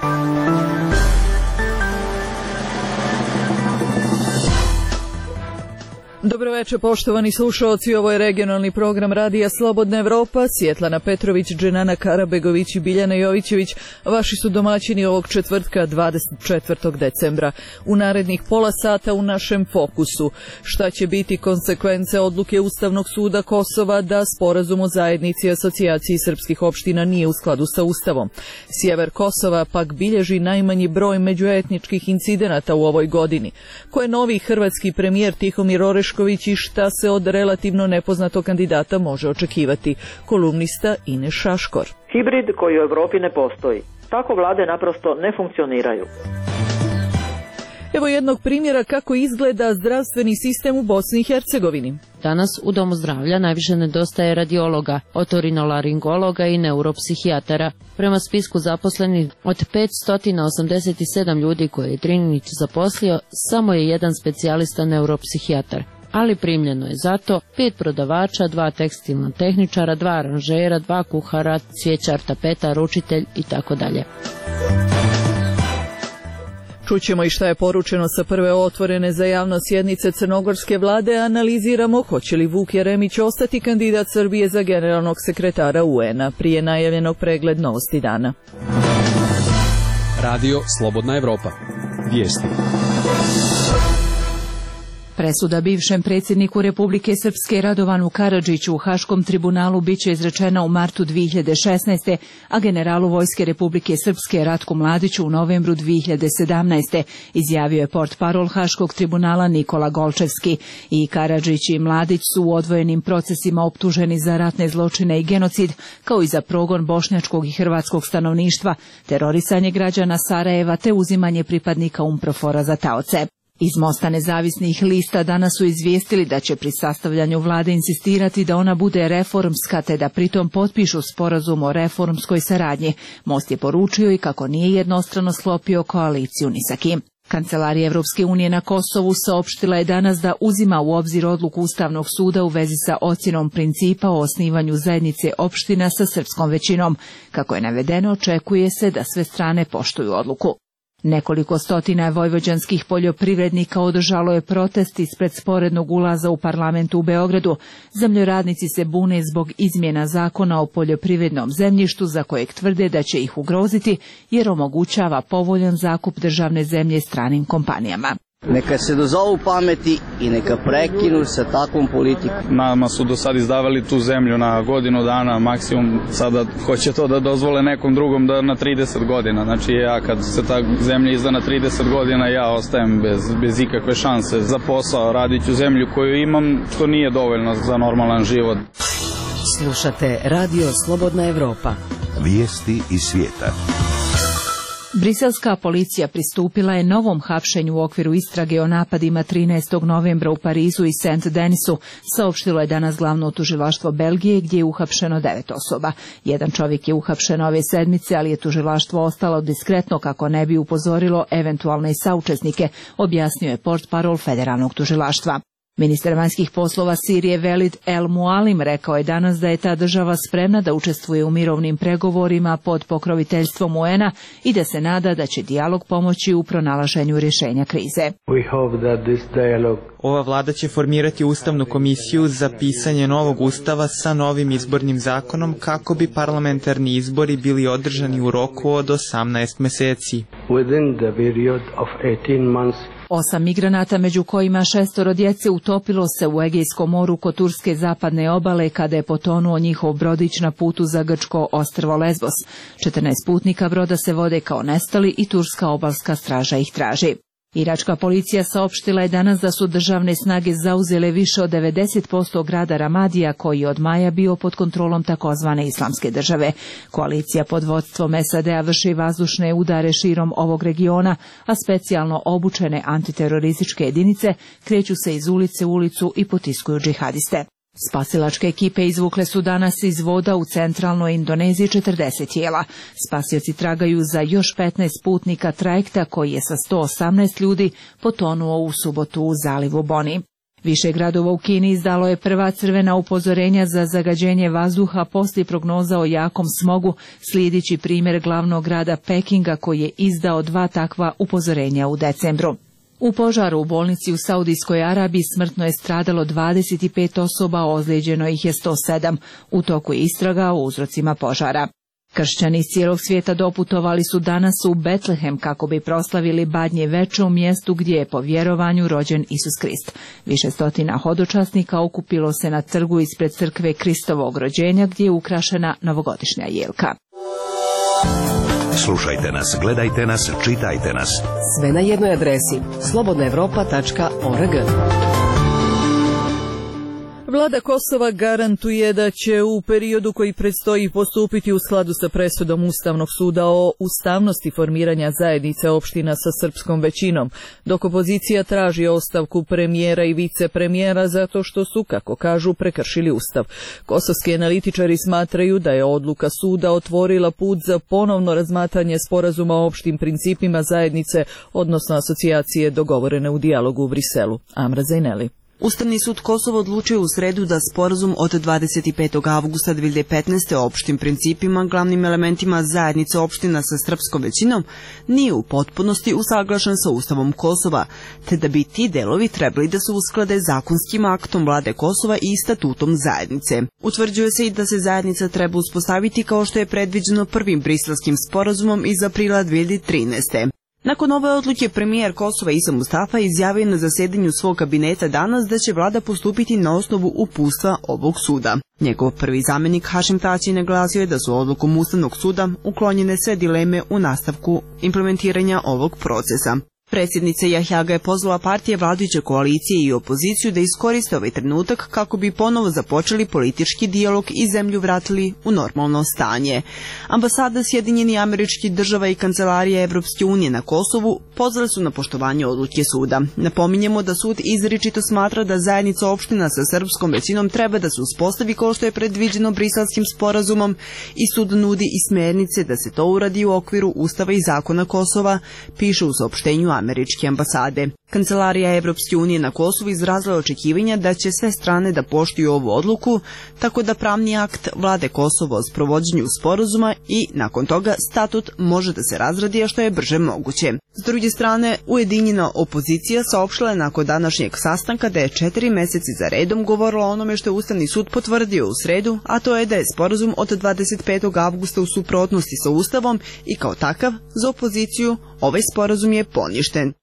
Dobro večer, poštovani slušalci, ovo je regionalni program Radija Slobodna Evropa. Svjetlana Petrović, Dženana Karabegović i Biljana Jovićević vaši su domaćini ovog četvrtka 24. decembra. U narednih pola sata u našem fokusu. Šta će biti konsekvence odluke Ustavnog suda Kosova da sporazum o zajednici asocijaciji srpskih opština nije u skladu sa Ustavom. Sjever Kosova pak bilježi najmanji broj međuetničkih incidenata u ovoj godini. Ko je novi hrvatski premijer Tihomir Orešković i šta se od relativno nepoznatog kandidata može očekivati? Kolumnista Ines Šaškor. Hibrid koji u Europi ne postoji. Tako vlade naprosto ne funkcioniraju. Evo jednog primjera kako izgleda zdravstveni sistem u Bosni i Hercegovini. Danas u Domu zdravlja najviše nedostaje radiologa, otorinolaringologa i neuropsihijatara. Prema spisku zaposlenih od 587 ljudi koje je Drinić zaposlio, samo je jedan specijalista neuropsihijatar. Ali primljeno je zato 5 prodavača, 2 tekstilna tehničara, 2 aranžera, 2 kuhara, cvijećar, tapeta, ručitelj itd. Čućemo i šta je poručeno sa prve otvorene za javno sjednice crnogorske vlade, analiziramo hoće li Vuk Jeremić ostati kandidat Srbije za generalnog sekretara UN-a, prije najavljenog pregled novosti dana. Radio Slobodna Evropa. Vijesti. Presuda bivšem predsjedniku Republike Srpske Radovanu Karadžiću u Haškom tribunalu biće izrečena u martu 2016. a generalu Vojske Republike Srpske Ratku Mladiću u novembru 2017. izjavio je portparol Haškog tribunala Nikola Golčevski. I Karadžić i Mladić su u odvojenim procesima optuženi za ratne zločine i genocid, kao i za progon bošnjačkog i hrvatskog stanovništva, terorisanje građana Sarajeva te uzimanje pripadnika UNPROFOR-a za taoce. Iz Mosta nezavisnih lista danas su izvijestili da će pri sastavljanju vlade insistirati da ona bude reformska te da pritom potpišu sporazum o reformskoj saradnji. Most je poručio i kako nije jednostrano sklopio koaliciju ni sa kim. Kancelarija Evropske unije na Kosovu saopštila je danas da uzima u obzir odluku Ustavnog suda u vezi sa ocjenom principa o osnivanju zajednice opština sa srpskom većinom. Kako je navedeno, očekuje se da sve strane poštuju odluku. Nekoliko stotina vojvođanskih poljoprivrednika održalo je protest ispred sporednog ulaza u parlamentu u Beogradu. Zemljoradnici se bune zbog izmjena zakona o poljoprivrednom zemljištu za kojeg tvrde da će ih ugroziti jer omogućava povoljan zakup državne zemlje stranim kompanijama. Neka se dozovu pameti i neka prekinu sa takvom politikom. Nama su do sad izdavali tu zemlju na godinu dana maksimum, sada hoće to da dozvole nekom drugom da na 30 godina. Znači ja kad se ta zemlja izda na 30 godina ja ostajem bez ikakve šanse za posao, radit ću zemlju koju imam, što nije dovoljno za normalan život. Slušate Radio Slobodna Evropa. Vijesti iz svijeta. Briselska policija pristupila je novom hapšenju u okviru istrage o napadima 13. novembra u Parizu i Saint-Denisu, saopštilo je danas glavno tužilaštvo Belgije gdje je uhapšeno 9 osoba. Jedan čovjek je uhapšen ove sedmice, ali je tužilaštvo ostalo diskretno kako ne bi upozorilo eventualne saučesnike, objasnio je portparol federalnog tužilaštva. Ministar vanjskih poslova Sirije Velid El Mualim rekao je danas da je ta država spremna da učestvuje u mirovnim pregovorima pod pokroviteljstvom UN-a i da se nada da će dijalog pomoći u pronalaženju rješenja krize. Ova vlada će formirati ustavnu komisiju za pisanje novog ustava sa novim izbornim zakonom kako bi parlamentarni izbori bili održani u roku od 18 mjeseci. 8 migranata, među kojima 6 djece, utopilo se u Egejskom moru kod turske zapadne obale kada je potonuo njihov brodić na putu za grčko ostrvo Lesbos. 14 putnika broda se vode kao nestali i turska obalska straža ih traži. Iračka policija saopštila je danas da su državne snage zauzele više od 90% grada Ramadija koji je od maja bio pod kontrolom takozvane islamske države. Koalicija pod vodstvom SAD-a vrši vazdušne udare širom ovog regiona, a specijalno obučene antiterorističke jedinice kreću se iz ulice u ulicu i potiskuju džihadiste. Spasilačke ekipe izvukle su danas iz voda u centralnoj Indoneziji 40 tijela. Spasioci tragaju za još 15 putnika trajekta koji je sa 118 ljudi potonuo u subotu u zalivu Boni. Više gradova u Kini izdalo je prva crvena upozorenja za zagađenje vazduha poslije prognoza o jakom smogu, slijedeći primjer glavnog grada Pekinga koji je izdao 2 takva upozorenja u decembru. U požaru u bolnici u Saudijskoj Arabiji smrtno je stradalo 25 osoba, ozlijeđeno ih je 107. U toku je istraga o uzrocima požara. Kršćani iz cijelog svijeta doputovali su danas u Betlehem kako bi proslavili Badnje veče u mjestu gdje je po vjerovanju rođen Isus Krist. Više stotina hodočasnika okupilo se na trgu ispred crkve Kristovog rođenja gdje je ukrašena novogodišnja jelka. Slušajte nas, gledajte nas, čitajte nas. Sve na jednoj adresi slobodnaevropa.org. Vlada Kosova garantuje da će u periodu koji predstoji postupiti u skladu sa presudom Ustavnog suda o ustavnosti formiranja zajednice opština sa srpskom većinom, dok opozicija traži ostavku premijera i vicepremijera zato što su, kako kažu, prekršili Ustav. Kosovski analitičari smatraju da je odluka suda otvorila put za ponovno razmatranje sporazuma o opštim principima zajednice, odnosno asocijacije dogovorene u dijalogu u Briselu. Amra Zajneli. Ustavni sud Kosova odlučio u sredu da sporazum od 25. avgusta 2015. o opštim principima, glavnim elementima zajednice opština sa srpskom većinom, nije u potpunosti usaglašen sa Ustavom Kosova, te da bi ti delovi trebali da se usklade zakonskim aktom vlade Kosova i statutom zajednice. Utvrđuje se i da se zajednica treba uspostaviti kao što je predviđeno prvim briselskim sporazumom iz aprila 2013. Nakon ove odluke premijer Kosova Isa Mustafa izjavio na zasedanju svog kabineta danas da će vlada postupiti na osnovu uputstva ovog suda. Njegov prvi zamjenik Hašim Tači naglasio je da su odlukom Ustavnog suda uklonjene sve dileme u nastavku implementiranja ovog procesa. Predsjednica Jahjaga je pozvala partije vladajuće koalicije i opoziciju da iskoriste ovaj trenutak kako bi ponovo započeli politički dijalog i zemlju vratili u normalno stanje. Ambasada Sjedinjenih Američkih Država i Kancelarija Evropske unije na Kosovu pozvali su na poštovanje odluke suda. Napominjemo da sud izričito smatra da zajednica opština sa srpskom većinom treba da se uspostavi kao što je predviđeno Briselskim sporazumom i sud nudi i smjernice da se to uradi u okviru Ustava i zakona Kosova, piše u saopštenju američke ambasade. Kancelarija Evropske unije na Kosovu izrazila očekivanja da će sve strane da poštuju ovu odluku, tako da pravni akt vlade Kosova o sprovođenju sporazuma i nakon toga statut može da se razradi što je brže moguće. S druge strane, ujedinjena opozicija saopštila je nakon današnjeg sastanka da je 4 meseci za redom govorila o onome što je Ustavni sud potvrdio u sredu, a to je da je sporazum od 25. avgusta u suprotnosti sa Ustavom i kao takav za opoziciju ovaj sporazum je poništen.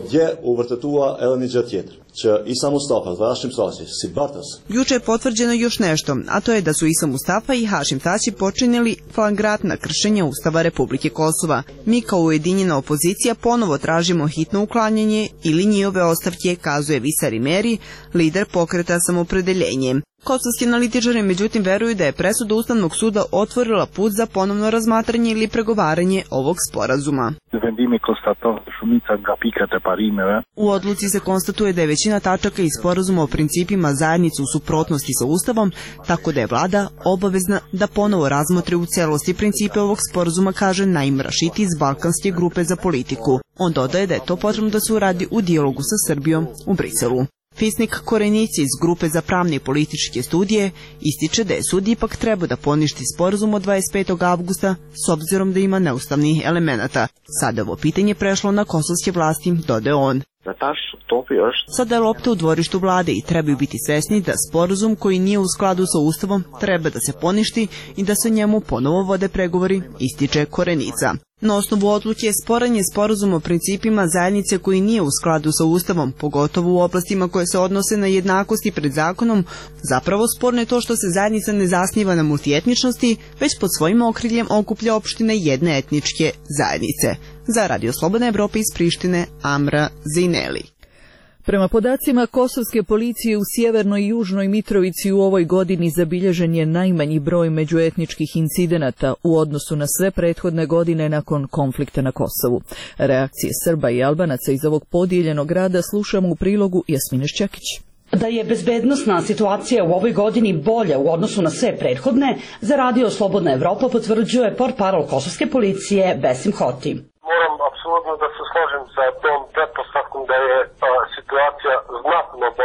Juče je potvrđeno još nešto, a to je da su Isa Mustafa i Hašim Tači počinili flagrantna kršenja Ustava Republike Kosova. Mi kao ujedinjena opozicija ponovo tražimo hitno uklanjanje ili njihove ostavke, kazuje Visari Meri, lider pokreta Samopredeljenje. Kosovski analitičari međutim veruju da je presuda Ustavnog suda otvorila put za ponovno razmatranje ili pregovaranje ovog sporazuma. U odluci se konstatuje da je većina tačaka iz sporazuma o principima zajednice u suprotnosti sa Ustavom, tako da je vlada obavezna da ponovo razmotri u celosti principe ovog sporazuma, kaže Naim Rašiti iz Balkanske grupe za politiku. On dodaje da je to potrebno da se uradi u dijalogu sa Srbijom u Briselu. Fisnik Korenici iz grupe za pravne i političke studije ističe da je sud ipak treba da poništi sporazum od 25. avgusta s obzirom da ima neustavnih elemenata. Sada ovo pitanje prešlo na kosovske vlasti, dodaje on. Sada je lopta u dvorištu vlade i trebaju biti svesni da sporazum koji nije u skladu sa Ustavom treba da se poništi i da se njemu ponovo vode pregovori, ističe Korenica. Na osnovu odluke sporan je sporazum o principima zajednice koji nije u skladu sa Ustavom, pogotovo u oblastima koje se odnose na jednakosti pred zakonom. Zapravo sporno je to što se zajednica ne zasniva na multietničnosti, već pod svojim okriljem okuplja opštine jedne etničke zajednice. Za Radio Slobodna Evropa iz Prištine, Amra Zajneli. Prema podacima kosovske policije u sjevernoj i južnoj Mitrovici u ovoj godini zabilježen je najmanji broj međuetničkih incidenata u odnosu na sve prethodne godine nakon konflikta na Kosovu. Reakcije Srba i Albanaca iz ovog podijeljenog grada slušamo u prilogu Jasmine Šćakić. Da je bezbednosna situacija u ovoj godini bolja u odnosu na sve prethodne, za Radio Slobodna Evropa potvrđuje portparol kosovske policije Besim Hoti. Moram apsolutno da se složim sa tom pretpostavkom da je situacija znatno bolja.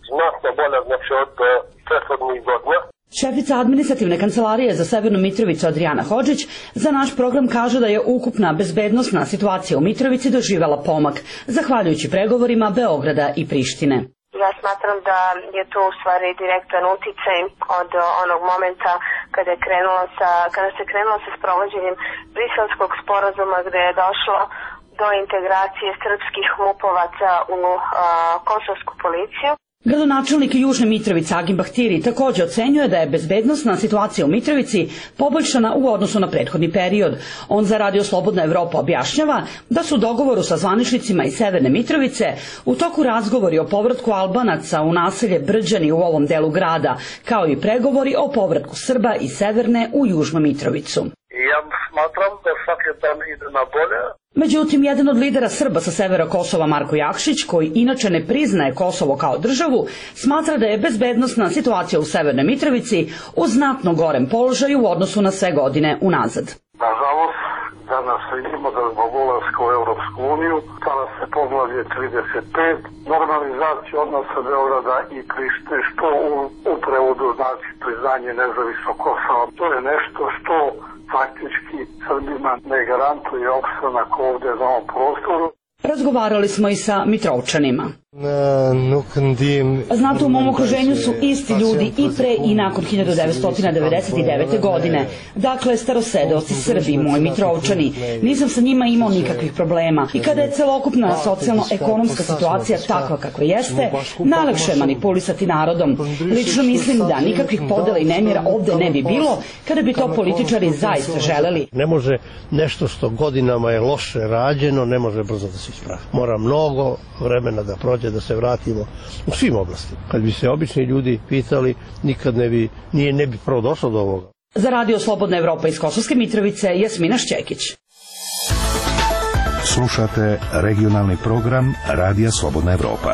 znatno bolja, znači od prethodnih godina. Šefica administrativne kancelarije za Severnu Mitrovicu Adrijana Hodžić za naš program kaže da je ukupna bezbednosna situacija u Mitrovici doživela pomak, zahvaljujući pregovorima Beograda i Prištine. Ja smatram da je to u stvari direktan uticaj od onog momenta kada se krenulo sa sprovođenjem Briselskog sporazuma, gde je došlo do integracije srpskih MUP-ovaca u kosovsku policiju. Gradonačelnik Južne Mitrovice Agim Bahtiri također ocenjuje da je bezbednosna situacija u Mitrovici poboljšana u odnosu na prethodni period. On za Radio Slobodna Evropa objašnjava da su u dogovoru sa zvaničnicima iz Severne Mitrovice u toku razgovori o povratku Albanaca u naselje Brđani u ovom delu grada, kao i pregovori o povratku Srba iz Severne u Južnu Mitrovicu. Ja smatram da svaki dan ide na bolje. Međutim, jedan od lidera Srba sa severa Kosova, Marko Jakšić, koji inače ne priznaje Kosovo kao državu, smatra da je bezbednosna situacija u Severnoj Mitrovici u znatno gorem položaju u odnosu na sve godine unazad. Nažalost, danas vidimo da zbog ulaska u Europsku uniju, tada se poglavlje 35, normalizacija odnosa Beograda i Prištine, što u prevodu znači priznanje nezavisnog Kosova. To je nešto što faktički Srbima ne garantuje opstanak ovdje na ovom prostoru. Razgovarali smo i sa Mitrovčanima. Znate, u mom okruženju su isti ljudi i pre i nakon 1999. godine. Dakle, starosedeoci Srbi, moji Mitrovčani. Nisam sa njima imao nikakvih problema. I kada je celokupna socijalno-ekonomska situacija takva kako jeste, najlakše je manipulisati narodom. Lično mislim da nikakvih podela i nemira ovde ne bi bilo kada bi to političari zaista želeli. Ne može nešto što godinama je loše rađeno, ne može brzo da se ispravi. Mora mnogo vremena da prođe da se vratimo u svim oblastima. Kad bi se obični ljudi pitali, nikad ne bi prvo došlo do ovoga. Za Radio Slobodna Evropa iz Kosovske Mitrovice, Jasmina Šćekić. Slušate regionalni program Radija Slobodna Evropa.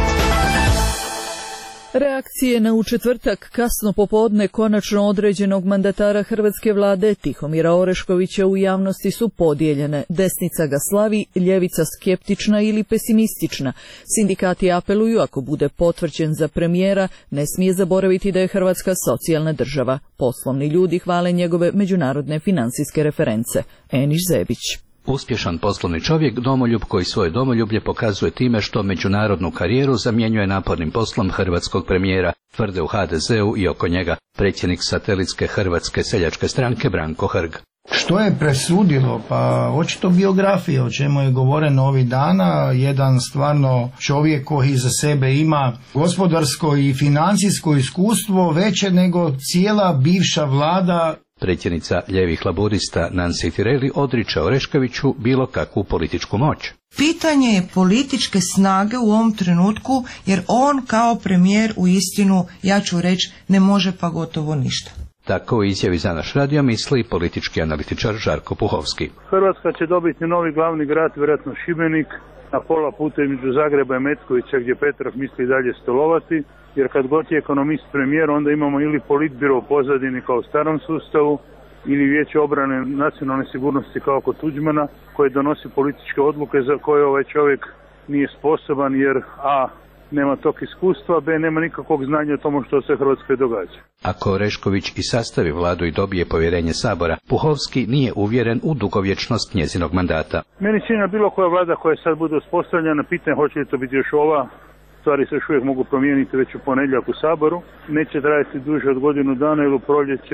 Reakcije na u četvrtak kasno popodne konačno određenog mandatara hrvatske vlade Tihomira Oreškovića u javnosti su podijeljene. Desnica ga slavi, ljevica skeptična ili pesimistična. Sindikati apeluju, ako bude potvrđen za premijera, ne smije zaboraviti da je Hrvatska socijalna država. Poslovni ljudi hvale njegove međunarodne financijske reference. Eniš Zebić. Uspješan poslovni čovjek, domoljub koji svoje domoljublje pokazuje time što međunarodnu karijeru zamjenjuje napornim poslom hrvatskog premijera, tvrde u HDZ-u i oko njega predsjednik satelitske Hrvatske seljačke stranke Branko Hrg. Što je presudilo? Pa očito biografija, o čemu je govoreno ovih dana, jedan stvarno čovjek koji za sebe ima gospodarsko i financijsko iskustvo veće nego cijela bivša vlada. Predsjednica ljevih laburista Nancy Tireli odriče Oreškoviću bilo kakvu političku moć. Pitanje je političke snage u ovom trenutku, jer on kao premijer u istinu, ja ću reći, ne može pa gotovo ništa. Tako u izjavi za naš radio misli politički analitičar Žarko Puhovski. Hrvatska će dobiti novi glavni grad, vjerojatno Šibenik, na pola puta između Zagreba i Metkovića gdje Petrov misli dalje stolovati, jer kad god je ekonomist premijer, onda imamo ili politbiro u pozadini kao u starom sustavu, ili Vijeće obrane nacionalne sigurnosti kao kod Tuđmana, koje donosi političke odluke za koje ovaj čovjek nije sposoban, jer a. nema tog iskustva, b. nema nikakvog znanja o tomu što se Hrvatskoj događa. Ako Orešković i sastavi vladu i dobije povjerenje Sabora, Puhovski nije uvjeren u dugovječnost njezinog mandata. Meni čini bilo koja vlada koja sad bude uspostavljena, pitanje hoće li to biti još ova, stvari se još uvijek mogu promijeniti već u ponedjeljak u Saboru, neće trajati duže od godinu dana ili u proljeće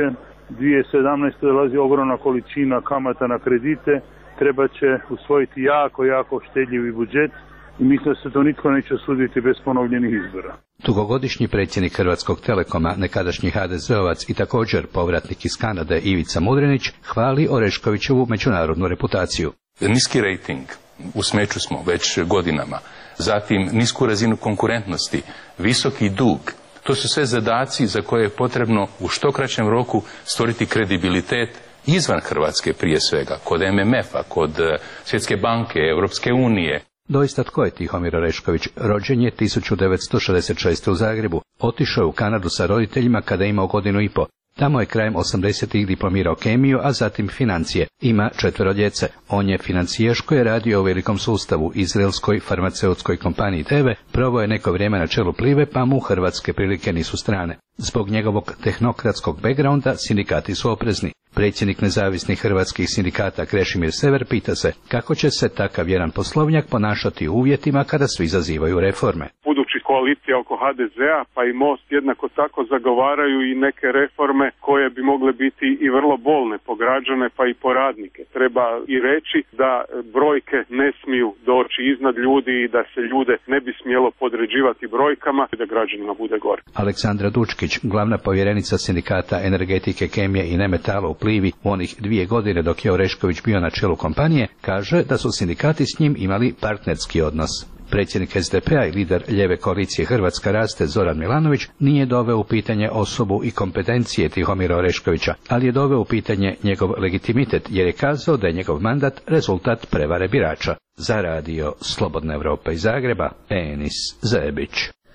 2017. dolazi ogromna količina kamata na kredite, treba će usvojiti jako štedljivi budžet i mislim da se to nitko neće osuditi bez ponovljenih izbora. Dugogodišnji predsjednik Hrvatskog Telekoma, nekadašnji HDZ-ovac i također povratnik iz Kanade Ivica Mudrinić hvali Oreškovićevu međunarodnu reputaciju. Niski rejting, u smeću smo već godinama, zatim nisku razinu konkurentnosti, visoki dug. To su sve zadaci za koje je potrebno u što kraćem roku stvoriti kredibilitet izvan Hrvatske prije svega, kod MMF-a, kod Svjetske banke, Europske unije. Doista, tko je Tihomir Orešković? Rođen je 1966. u Zagrebu. Otišao je u Kanadu sa roditeljima kada je imao godinu i po. Tamo je krajem 80-ih diplomirao kemiju, a zatim financije. Ima 4 djece. On je financijaš koji je radio u velikom sustavu, izraelskoj farmaceutskoj kompaniji TV, proveo je neko vrijeme na čelu Plive, pa mu hrvatske prilike nisu strane. Zbog njegovog tehnokratskog backgrounda sindikati su oprezni. Predsjednik nezavisnih hrvatskih sindikata Krešimir Sever pita se kako će se takav jedan poslovnjak ponašati u uvjetima kada svi zazivaju reforme. Budući koalicija oko HDZ-a pa i Most jednako tako zagovaraju i neke reforme koje bi mogle biti i vrlo bolne po građane pa i po radnike. Treba i reći da brojke ne smiju doći iznad ljudi i da se ljude ne bi smjelo podređivati brojkama i da građanima bude gore. Aleksandra Dučkić, glavna povjerenica sindikata energetike, kemije i nemetala u Plivi u onih 2 godine dok je Orešković bio na čelu kompanije, kaže da su sindikati s njim imali partnerski odnos. Predsjednik SDP-a i lider lijeve koalicije Hrvatska raste Zoran Milanović nije doveo u pitanje osobu i kompetencije Tihomira Oreškovića, ali je doveo u pitanje njegov legitimitet jer je kazao da je njegov mandat rezultat prevare birača. Za radio Slobodna Evropa iz Zagreba, Enis Zebić.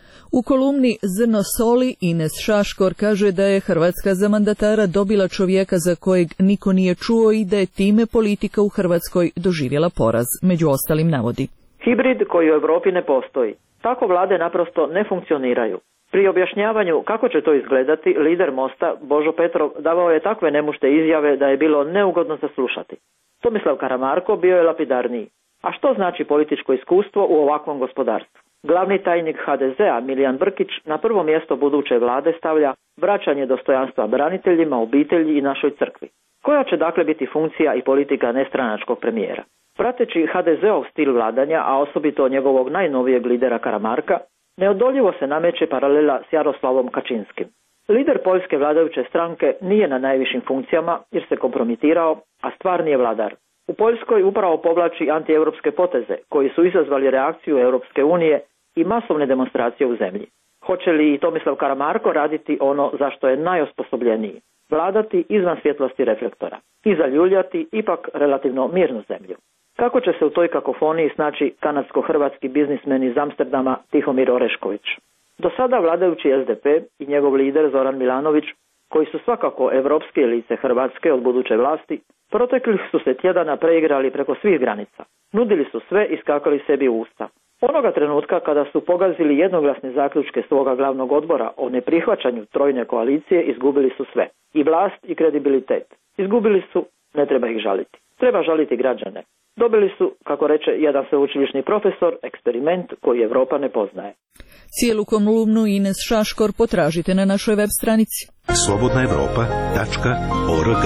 U kolumni Zrno soli Ines Šaškor kaže da je Hrvatska za mandatara dobila čovjeka za kojeg niko nije čuo i da je time politika u Hrvatskoj doživjela poraz, među ostalim navodi. Hibrid koji u Europi ne postoji. Tako vlade naprosto ne funkcioniraju. Pri objašnjavanju kako će to izgledati, lider Mosta, Božo Petrov, davao je takve nemušte izjave da je bilo neugodno zaslušati. Tomislav Karamarko bio je lapidarniji. A što znači političko iskustvo u ovakvom gospodarstvu? Glavni tajnik HDZ-a Milijan Brkić na prvo mjesto buduće vlade stavlja vraćanje dostojanstva braniteljima, obitelji i našoj crkvi. Koja će dakle biti funkcija i politika nestranačkog premijera? Prateći HDZ-ov stil vladanja, a osobito njegovog najnovijeg lidera Karamarka, neodoljivo se nameće paralela s Jaroslavom Kačinskim. Lider poljske vladajuće stranke nije na najvišim funkcijama jer se kompromitirao, a stvarni je vladar. U Poljskoj upravo povlači antieuropske poteze koji su izazvali reakciju Europske unije i masovne demonstracije u zemlji. Hoće li i Tomislav Karamarko raditi ono za što je najosposobljeniji? Vladati izvan svjetlosti reflektora i zaljuljati ipak relativno mirnu zemlju. Kako će se u toj kakofoniji snaći kanadsko-hrvatski biznismen iz Amsterdama Tihomir Orešković? Do sada vladajući SDP i njegov lider Zoran Milanović, koji su svakako evropske lice Hrvatske od buduće vlasti, proteklih su se tjedana preigrali preko svih granica. Nudili su sve i skakali sebi u usta. Onoga trenutka kada su pogazili jednoglasne zaključke svoga glavnog odbora o neprihvaćanju trojne koalicije, izgubili su sve. I vlast i kredibilitet. Izgubili su, ne treba ih žaliti. Treba žaliti građane. Dobili su, kako reče jedan sveučilišni profesor, eksperiment koji Evropa ne poznaje. Cijelu kolumnu Ines Šaškor potražite na našoj web stranici. slobodnaevropa.org.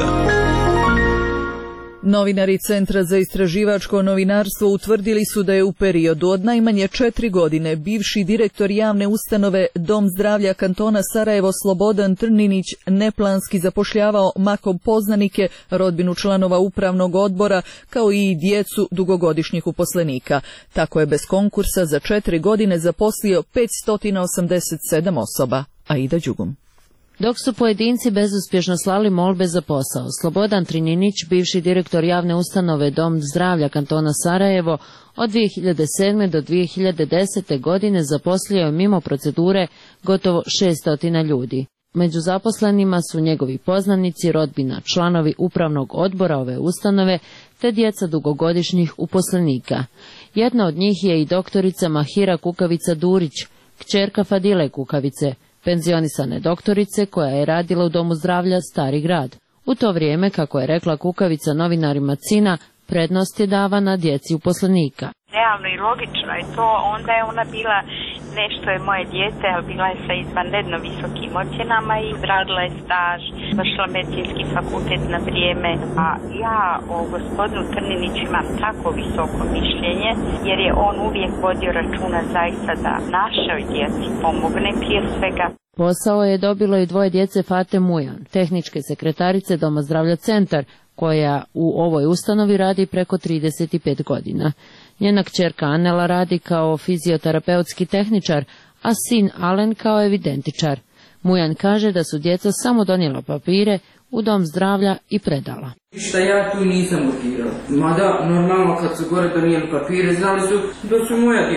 Novinari Centra za istraživačko novinarstvo utvrdili su da je u periodu od najmanje 4 godine bivši direktor javne ustanove Dom zdravlja kantona Sarajevo Slobodan Trninić neplanski zapošljavao mahom poznanike, rodbinu članova upravnog odbora, kao i djecu dugogodišnjih uposlenika. Tako je bez konkursa za 4 godine zaposlio 587 osoba. Aida Đugum. Dok su pojedinci bezuspješno slali molbe za posao, Slobodan Trninić, bivši direktor javne ustanove Dom zdravlja kantona Sarajevo, od 2007. do 2010. godine zaposlio je mimo procedure gotovo 600 ljudi. Među zaposlenima su njegovi poznanici, rodbina, članovi upravnog odbora ove ustanove te djeca dugogodišnjih uposlenika. Jedna od njih je i doktorica Mahira Kukavica Durić, kćerka Fadile Kukavice, penzionisane doktorice koja je radila u Domu zdravlja Stari grad. U to vrijeme, kako je rekla Kukavica novinarima CINA, prednost je davana djeci uposlenika. Realno i logično je to, onda je ona bila nešto je moje dijete, ali bila je sa izvanredno visokim ocjenama i radila je staž, završila medicinski fakultet na vrijeme. A ja o gospodinu Trniniću imam tako visoko mišljenje, jer je on uvijek vodio računa zaista da našoj djeci pomogne prije svega. Posao je dobilo i 2 djece Fate Mujan, tehničke sekretarice Doma zdravlja Centar, koja u ovoj ustanovi radi preko 35 godina. Njena kćerka Anela radi kao fizioterapeutski tehničar, a sin Alen kao evidentičar. Mujan kaže da su djeca samo donijela papire u Dom zdravlja i predala. Šta ja tu nisam urgirala. Mada, normalno kad su gore donijeli papire, znali su da su moja djeca.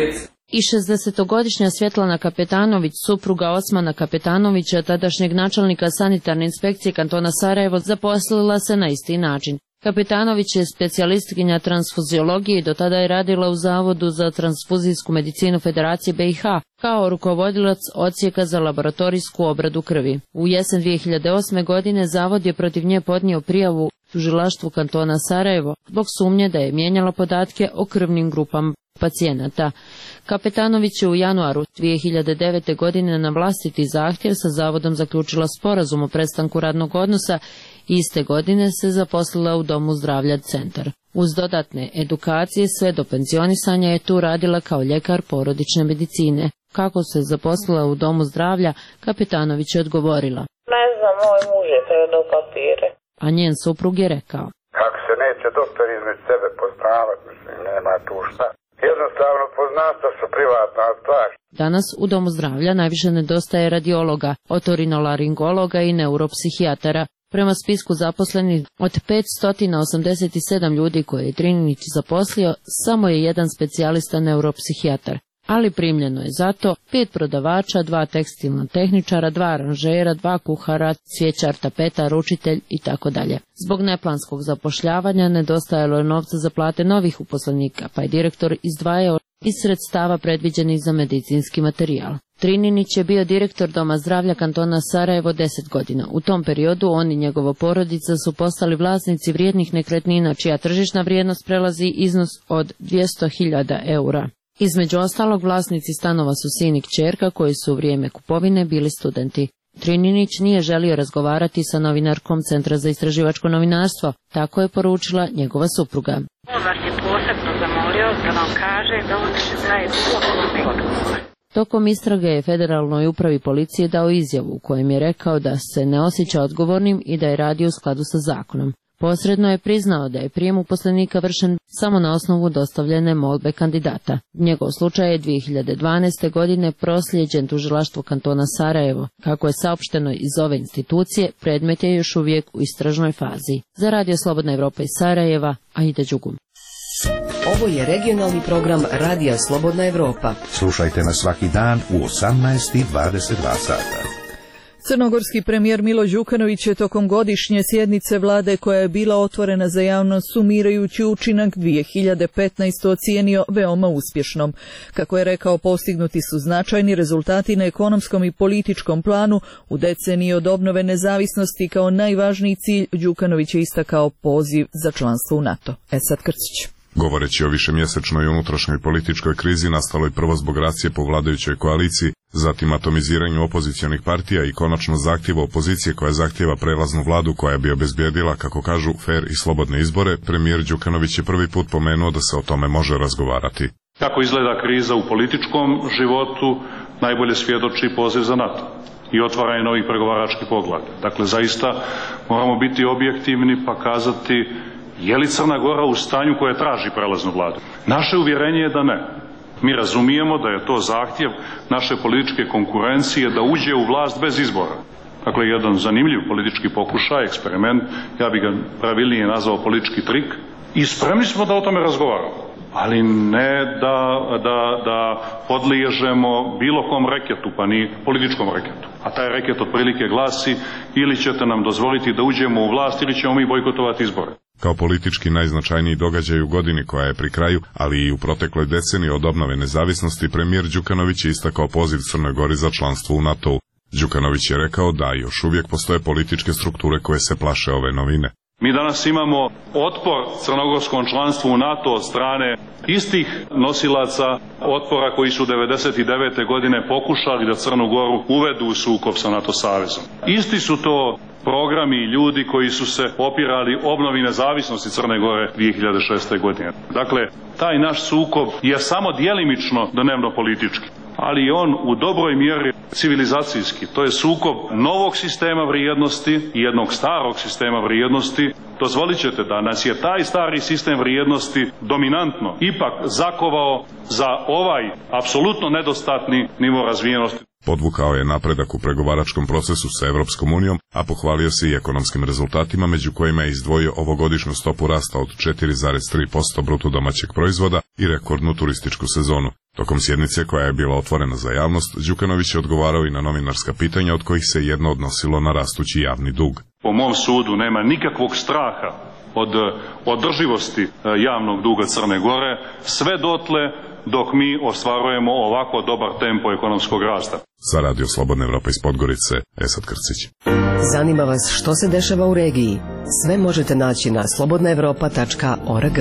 I 60-godišnja Svjetlana Kapetanović, supruga Osmana Kapetanovića, tadašnjeg načelnika sanitarne inspekcije kantona Sarajevo, zaposlila se na isti način. Kapetanović je specijalistkinja transfuziologije i do tada je radila u Zavodu za transfuzijsku medicinu Federacije BiH kao rukovodilac odsjeka za laboratorijsku obradu krvi. U jesen 2008. godine Zavod je protiv nje podnio prijavu tužilaštvu kantona Sarajevo zbog sumnje da je mijenjala podatke o krvnim grupama pacijenata. Kapetanović je u januaru 2009. godine na vlastiti zahtjev sa Zavodom zaključila sporazum o prestanku radnog odnosa i iste godine se zaposlila u Domu zdravlja Centar. Uz dodatne edukacije sve do penzionisanja je tu radila kao ljekar porodične medicine. Kako se zaposlila u Domu zdravlja, Kapetanović je odgovorila: Ne znam, moj muž je predao papire. A njen suprug je rekao: Kako se neće doktor između sebe poznavati, mislim, nema tu šta. Jednostavno poznanstva su privatna stvar. Danas u Domu zdravlja najviše nedostaje radiologa, otorinolaringologa i neuropsihijatara. Prema spisku zaposlenih od 587 ljudi koje je Trininić zaposlio, samo je jedan specijalista neuropsihijatar. Ali primljeno je zato 5 prodavača, 2 tekstilna tehničara, 2 aranžera, 2 kuhara, cvjećar, tapeta, ručitelj itd. Zbog neplanskog zapošljavanja nedostajalo je novca za plate novih uposlenika, pa je direktor izdvajao iz sredstava predviđenih za medicinski materijal. Trininić je bio direktor Doma zdravlja kantona Sarajevo 10 godina. U tom periodu on i njegova porodica su postali vlasnici vrijednih nekretnina, čija tržišna vrijednost prelazi iznos od 200.000 eura. Između ostalog, vlasnici stanova su sin i kćerka koji su u vrijeme kupovine bili studenti. Trininić nije želio razgovarati sa novinarkom Centra za istraživačko novinarstvo, tako je poručila njegova supruga. On vas je posebno zamolio da vam kaže da on se daje bilo. Tokom istrage je Federalnoj upravi policije dao izjavu u kojem je rekao da se ne osjeća odgovornim i da je radio u skladu sa zakonom. Posredno je priznao da je prijem uposlenika vršen samo na osnovu dostavljene molbe kandidata. Njegov slučaj je 2012. godine proslijeđen tužilaštvu kantona Sarajevo. Kako je saopšteno iz ove institucije, predmet je još uvijek u istražnoj fazi. Za Radio Slobodna Evropa iz Sarajeva, Aida Đugum. Ovo je regionalni program Radija Slobodna Evropa. Slušajte nas svaki dan u 18:22 sata. Crnogorski premijer Milo Đukanović je tokom godišnje sjednice vlade koja je bila otvorena za javnost sumirajući učinak 2015. ocijenio veoma uspješnom. Kako je rekao, postignuti su značajni rezultati na ekonomskom i političkom planu u deceniji od obnove nezavisnosti. Kao najvažniji cilj Đukanović je istakao poziv za članstvo u NATO. Esad Krcić. Govoreći o višemjesečnoj unutrašnjoj političkoj krizi nastaloj prvo zbog racije po vladajućoj koaliciji, zatim atomiziranju opozicionih partija i konačno zahtjeva opozicije koja zahtjeva prelaznu vladu koja bi obezbijedila, kako kažu, fer i slobodne izbore, premijer Đukanović je prvi put pomenuo da se o tome može razgovarati. Kako izgleda kriza u političkom životu, najbolje svjedoči poziv za NATO i otvaranje novih pregovaračkih poglavlja. Dakle, zaista moramo biti objektivni pa kazati je li Crna Gora u stanju koje traži prelaznu vladu. Naše uvjerenje je da ne. Mi razumijemo da je to zahtjev naše političke konkurencije da uđe u vlast bez izbora. Dakle, jedan zanimljiv politički pokušaj, eksperiment, ja bih ga pravilnije nazvao politički trik, i spremni smo da o tome razgovaramo. Ali ne da podliježemo bilo kom reketu, pa ni političkom reketu. A taj reket otprilike glasi: ili ćete nam dozvoliti da uđemo u vlast ili ćemo mi bojkotovati izbore. Kao politički najznačajniji događaj u godini koja je pri kraju, ali i u protekloj deceniji od obnove nezavisnosti, premijer Đukanović je istakao poziv Crnoj Gori za članstvo u NATO-u. Đukanović je rekao da još uvijek postoje političke strukture koje se plaše ove novine. Mi danas imamo otpor crnogorskom članstvu u NATO od strane istih nosilaca otpora koji su 1999. godine pokušali da Crnu Goru uvedu u sukob sa NATO savezom. Isti su to programi i ljudi koji su se opirali obnovi nezavisnosti Crne Gore 2006. godine. Dakle, taj naš sukob je samo djelimično dnevno politički, ali on u dobroj mjeri civilizacijski. To je sukob novog sistema vrijednosti i jednog starog sistema vrijednosti. Dozvolit ćete da nas je taj stari sistem vrijednosti dominantno ipak zakovao za ovaj apsolutno nedostatni nivo razvijenosti. podvukao je napredak u pregovaračkom procesu sa Evropskom unijom, a pohvalio se i ekonomskim rezultatima, među kojima je izdvojio ovogodišnju stopu rasta od 4,3% bruto domaćeg proizvoda i rekordnu turističku sezonu. Tokom sjednice koja je bila otvorena za javnost, Đukanović je odgovarao i na novinarska pitanja od kojih se jedno odnosilo na rastući javni dug. Po mom sudu nema nikakvog straha od održivosti javnog duga Crne Gore, sve dotle dok mi ostvarujemo ovako dobar tempo ekonomskog rasta. Za Radio Slobodna Evropa iz Podgorice, Esad Krcić. Zanima vas što se dešava u regiji? Sve možete naći na slobodnaevropa.org.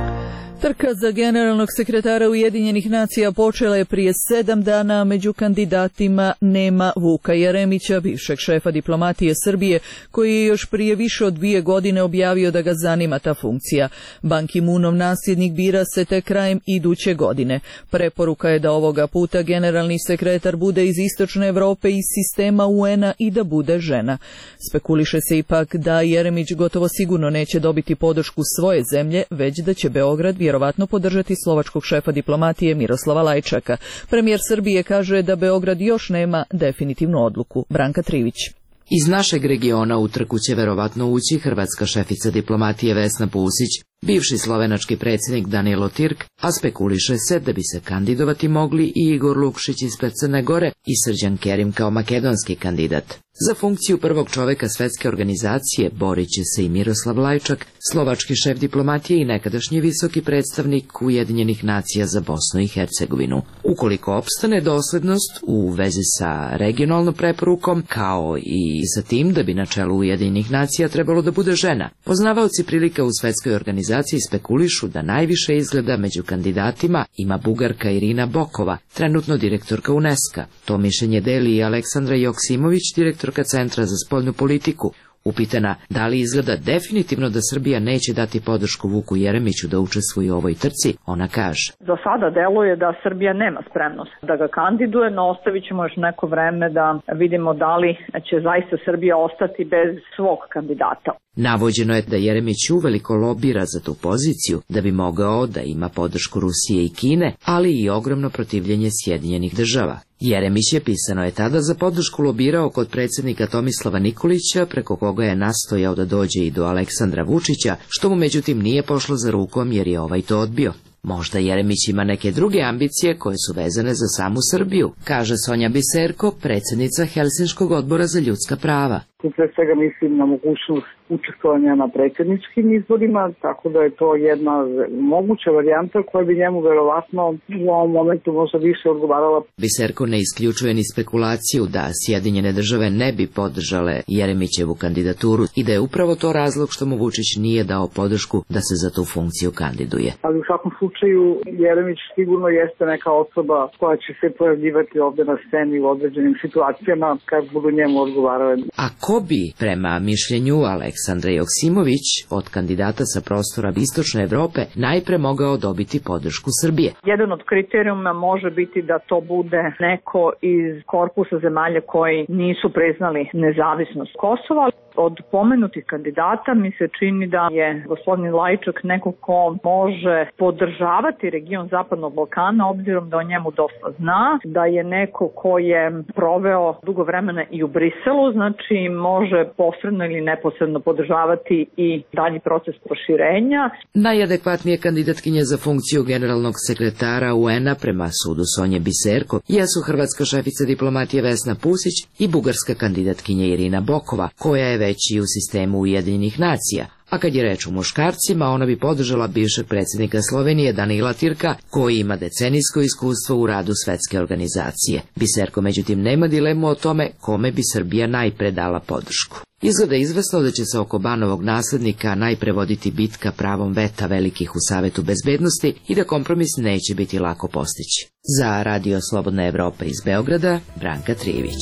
Trka za generalnog sekretara Ujedinjenih nacija počela je prije 7 dana, među kandidatima nema Vuka Jeremića, bivšeg šefa diplomatije Srbije, koji je još prije više od 2 godine objavio da ga zanima ta funkcija. Ban Ki-moonov nasljednik bira se tek krajem iduće godine. Preporuka je da ovoga puta generalni sekretar bude iz Istočne Evrope iz sistema UN-a i da bude žena. Spekuliše se ipak da Jeremić gotovo sigurno neće dobiti podršku svoje zemlje, već da će Beograd vjerovatno podržati slovačkog šefa diplomatije Miroslava Lajčaka. Premijer Srbije kaže da Beograd još nema definitivnu odluku. Branka Trivić. Iz našeg regiona u trku će verovatno ući hrvatska šefica diplomatije Vesna Pusić, bivši slovenački predsjednik Danilo Tirk, a spekuliše se da bi se kandidovati mogli i Igor Lukšić ispred Crne Gore i Srđan Kerim kao makedonski kandidat. Za funkciju prvog čoveka Svetske organizacije borit će se i Miroslav Lajčak, slovački šef diplomatije i nekadašnji visoki predstavnik Ujedinjenih nacija za Bosnu i Hercegovinu. Ukoliko opstane doslednost u vezi sa regionalnom preporukom, kao i sa tim da bi na čelu Ujedinjenih nacija trebalo da bude žena, poznavaoci prilika u Svetskoj organizaciji spekulišu da najviše izgleda među kandidatima ima Bugarka Irina Bokova, trenutno direktorka UNESCO. To mišljenje deli i Aleksandra Joksimović, direktorka Centra za spoljnu politiku. Upitana da li izgleda definitivno da Srbija neće dati podršku Vuku Jeremiću da učestvuje u ovoj trci, ona kaže. Za sada deluje da Srbija nema spremnost da ga kandiduje, no ostavit ćemo još neko vreme da vidimo da li će zaista Srbija ostati bez svog kandidata. Navođeno je da Jeremić uveliko lobira za tu poziciju, da bi mogao da ima podršku Rusije i Kine, ali i ogromno protivljenje Sjedinjenih država. Jeremić je, pisano je tada, za podršku lobirao kod predsjednika Tomislava Nikolića, preko koga je nastojao da dođe i do Aleksandra Vučića, što mu međutim nije pošlo za rukom jer je ovaj to odbio. Možda Jeremić ima neke druge ambicije koje su vezane za samu Srbiju, kaže Sonja Biserko, predsjednica Helsinškog odbora za ljudska prava. Pre svega mislim na mogućnost učestvovanja na predsjedničkim izborima, tako da je to jedna moguća varijanta koja bi njemu verovatno u ovom momentu možda više odgovarala. Biserko ne isključuje ni spekulaciju da Sjedinjene države ne bi podržale Jeremićevu kandidaturu i da je upravo to razlog što mu Vučić nije dao podršku da se za tu funkciju kandiduje. Ali u svakom slučaju Jeremić sigurno jeste neka osoba koja će se pojavljivati ovde na sceni u određenim situacijama kad budu njemu odgovarale. A ko bi, prema mišljenju Aleksandra Joksimović, od kandidata sa prostora Istočne Evrope najpre mogao dobiti podršku Srbije? Jedan od kriterijuma može biti da to bude neko iz korpusa zemalja koji nisu priznali nezavisnost Kosova. Od pomenutih kandidata mi se čini da je gospodin Lajčak neko ko može podržavati region Zapadnog Balkana, obzirom da o njemu dosta zna, da je neko ko je proveo dugo vremena i u Briselu, znači može posredno ili neposredno podržavati i dalji proces proširenja. Najadekvatnije kandidatkinje za funkciju generalnog sekretara UN-a prema sudu Sonje Biserko jesu hrvatska šefica diplomatije Vesna Pusić i bugarska kandidatkinja Irina Bokova, koja je već i u sistemu Ujedinjenih nacija. A kad je reč o muškarcima, ona bi podržala bivšeg predsjednika Slovenije Danila Tirka, koji ima decenijsko iskustvo u radu Svetske organizacije. Biserko međutim nema dilemu o tome kome bi Srbija najpre dala podršku. Izgleda izvesno da će se oko Banovog naslednika najpre voditi bitka pravom veta velikih u Savetu bezbednosti i da kompromis neće biti lako postići. Za Radio Slobodna Evropa iz Beograda, Branka Trivić.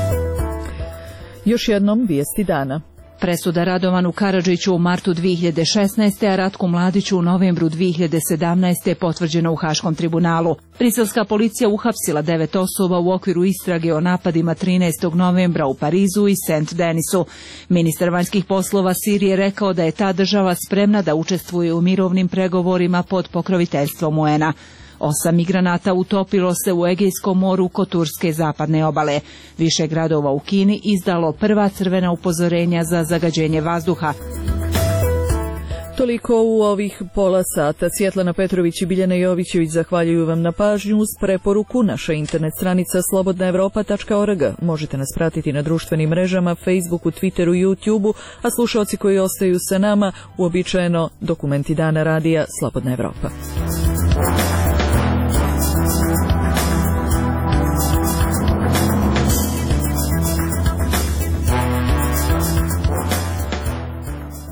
Još jednom vijesti dana. Presuda Radovanu Karadžiću u martu 2016. a Ratku Mladiću u novembru 2017. je potvrđeno u Haškom tribunalu. Briselska policija uhapsila 9 osoba u okviru istrage o napadima 13. novembra u Parizu i Saint-Denisu. Ministar vanjskih poslova Sirije rekao da je ta država spremna da učestvuje u mirovnim pregovorima pod pokroviteljstvom UN-a. 8 migranata utopilo se u Egejskom moru kod turske zapadne obale. Više gradova u Kini izdalo prva crvena upozorenja za zagađenje vazduha. Toliko u ovih pola sata. Svjetlana Petrović i Biljana Jovićević zahvaljuju vam na pažnju. Uz preporuku naša internet stranica slobodnaevropa.org. Možete nas pratiti na društvenim mrežama, Facebooku, Twitteru, YouTubeu, a slušalci koji ostaju sa nama uobičajeno dokumenti dana radija Slobodna Evropa.